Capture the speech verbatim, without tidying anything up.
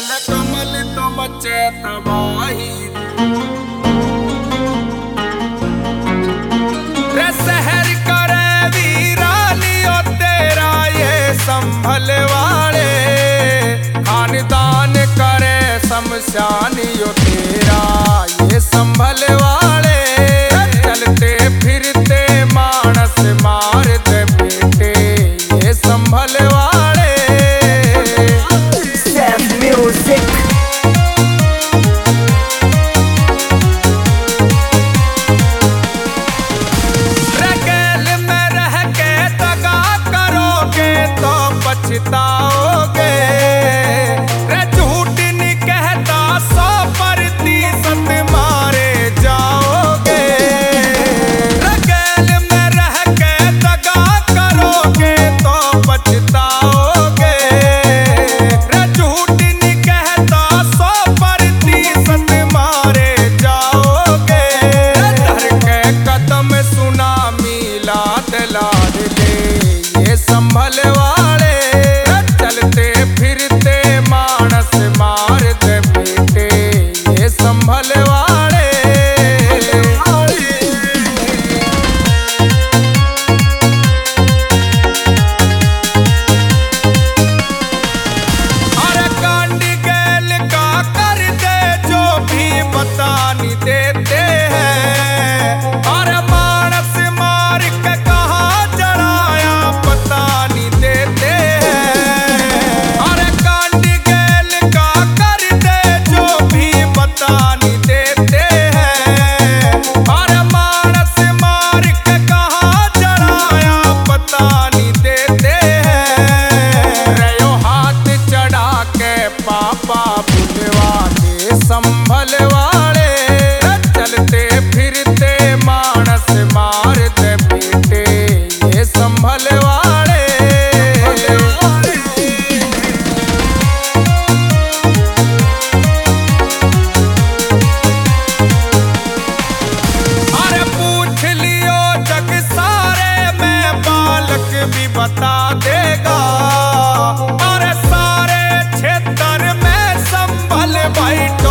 नील कमल तो बचे तबाही। रे शहर करे वीरानियो तेरा ये संभल वाले, खानदान करे शमशानियो तेरा ये संभल वाले। चलते फिरते मानस मार दे बेटे ये संभल वाले। Seth Music। रगेल में रह के दगा करोगे तो पछताओगे। रे झूठ नहीं कहता सौ प्रतिशत मारे जाओगे। रगेल में रह के दगा करोगे तो पछताओगे। रे झूठ नहीं कहता सौ प्रतिशत मारे जाओगे। डर के कदम सुनामी लाद लाद ले ये संभल वाले। चलते फिरते मानस मार दे बेटे ये संभल वाले। अरे कांडी गैल का कर दे जो भी बता नहीं देते हैं। अरे मानस मार के कहाँ जड़ाया पता नहीं देते हैं। अरे कांडी गैल का कर दे जो भी बता नहीं देते हैं। अरे मानस मार के कहाँ जड़ाया पता नहीं देते हैं। रयो हाथ चढ़ा के पापा बुलवा दे संभल वाले। चलते फिरते मानस मार दे बेटे ये संभल वाले। अरे पूछ लियो जग सारे में बालक भी बता देगा। अरे सारे क्षेत्र में संभल भाई